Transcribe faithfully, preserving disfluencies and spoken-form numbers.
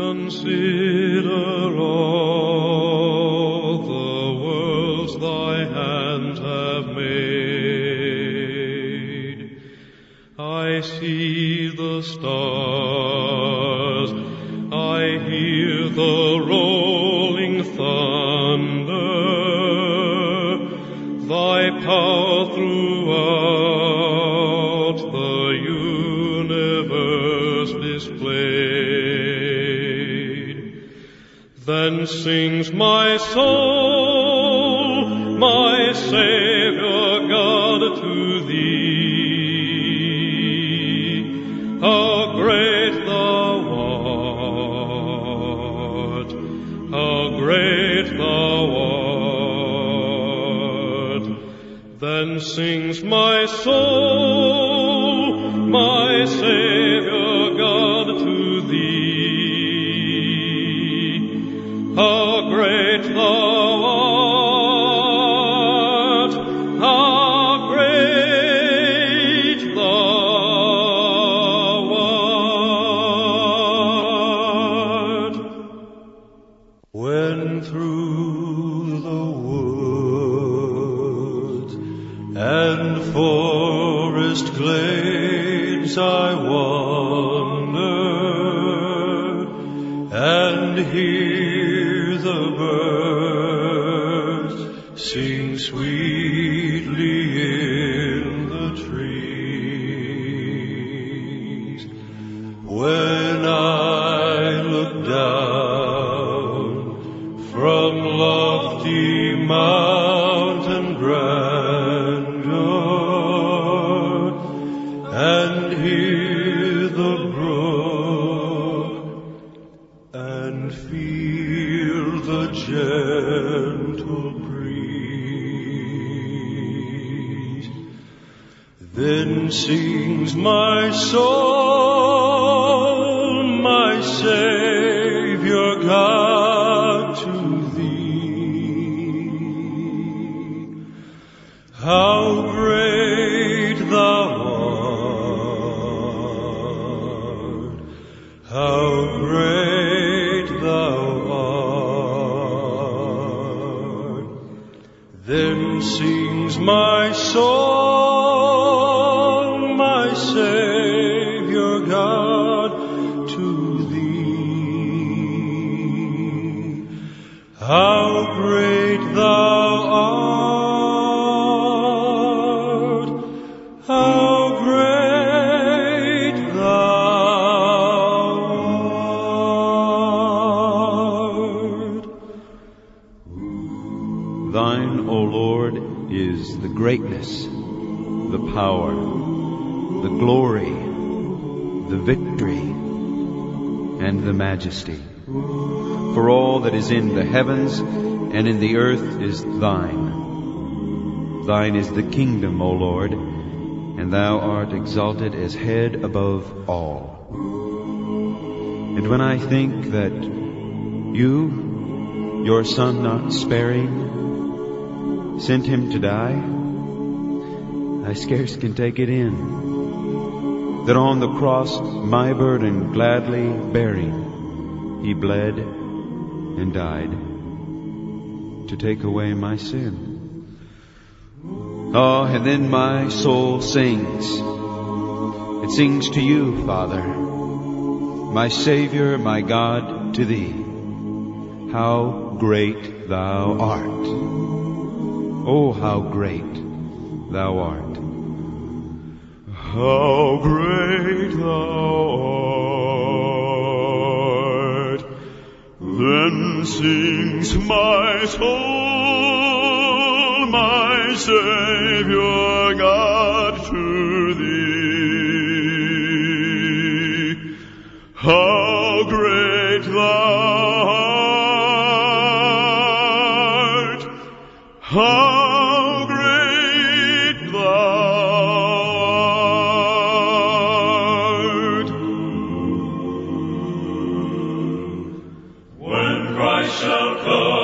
Consider all the worlds thy hands have made. I see the stars, I hear the rolling thunder, thy power throughout the universe displayed. Then sings my soul, my Savior God, to thee. How great thou art, how great thou art. Then sings my soul, my Savior God, to thee. How great thou art, how great thou art. When through the woods and forest glades I wander and hear the birds sing sweetly in the trees, when I look down from lofty mountain grandeur and hear the brook and feel the gentle breeze, then sings my soul, my Savior God, to thee. How great thou art, how great thou art. Then sings my soul, my Savior God, to thee. How great thou art, how great thou art. Thine, O Lord, is the greatness, the power, the glory, the victory, and the majesty. For all that is in the heavens and in the earth is thine. Thine is the kingdom, O Lord, and thou art exalted as head above all. And when I think that you, your Son not sparing, sent him to die, I scarce can take it in, that on the cross my burden gladly bearing, he bled and died to take away my sin. Oh, and then my soul sings. It sings to you, Father, my Savior, my God, to thee. How great thou art. Oh, how great thou art. How great thou art. Then sings my soul, my Savior God, to thee. How great thou art. How great thou art. When Christ shall come